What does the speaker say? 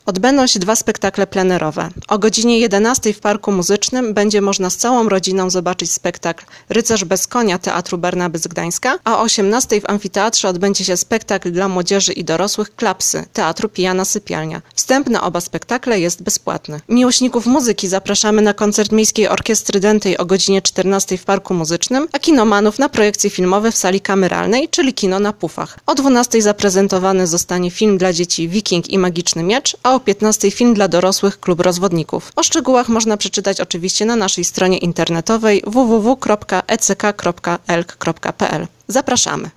Odbędą się 2 spektakle plenerowe. O godzinie 11 w Parku Muzycznym będzie można z całą rodziną zobaczyć spektakl Rycerz bez konia Teatru Barnaby z Gdańska, a o 18 w amfiteatrze odbędzie się spektakl dla młodzieży i dorosłych Klapsy Teatru Pijana Sypialnia. Wstęp na oba spektakle jest bezpłatny. Miłośników muzyki zapraszamy na koncert Miejskiej Orkiestry Dętej o godzinie 14 w Parku Muzycznym, a kinomanów na projekcje filmowe w sali kameralnej, czyli kino na pufach. O 12 zaprezentowany zostanie film dla dzieci Wiking i Magiczny Miecz, a o 15 film dla dorosłych Klub Rozwodników. O szczegółach można przeczytać oczywiście na naszej stronie internetowej www.eck.elk.pl. Zapraszamy.